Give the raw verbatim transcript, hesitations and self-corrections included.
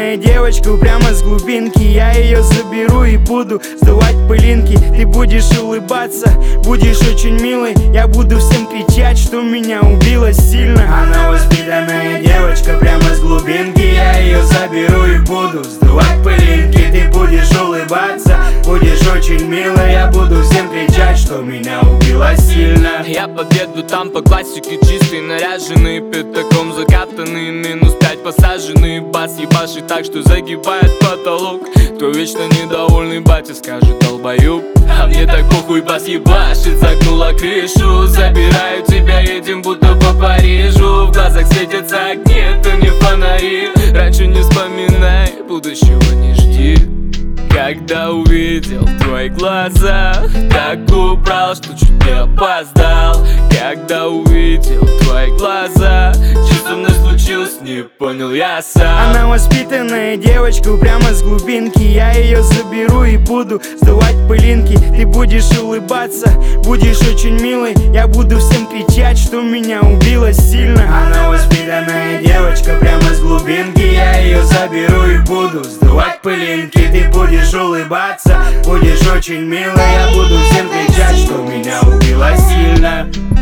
воспитанная девочка прямо с глубинки. Я ее заберу и буду сдувать пылинки. Ты будешь улыбаться, будешь очень милой. Я буду всем кричать, что меня убило сильно. Она воспитанная девочка прямо с глубинки. Я ее заберу и буду сдувать пылинки. Ты будешь улыбаться, будешь очень милой. Я буду всем кричать, что меня убило сильно. Я подъеду там по классике, чистый, наряженный, пятаком закатанный, минус пять посаженный. Бас ебашит так, что загибает потолок. Кто вечно недовольный, батя скажет долбоёб. А мне так похуй, бас ебашит, загнула крышу. Забираю тебя, едем будто по Парижу. В глазах светятся огни, это не фонари. Раньше не вспоминай, будущего не жди. Когда увидел твои глаза, так убрал, что чуть не опоздал. Когда увидел твои глаза, что со мной случилось, не понял я сам. Она воспитанная девочка прямо с глубинки. Я ее заберу и буду сдувать пылинки. Ты будешь улыбаться, будешь очень милой. Я буду всем кричать, что меня убило сильно. Она воспитанная девочка прямо с глубинки. Я ее заберу и буду сдувать пылинки. Ты будешь улыбаться, будешь очень милой. Я буду всем кричать, что меня убило сильно.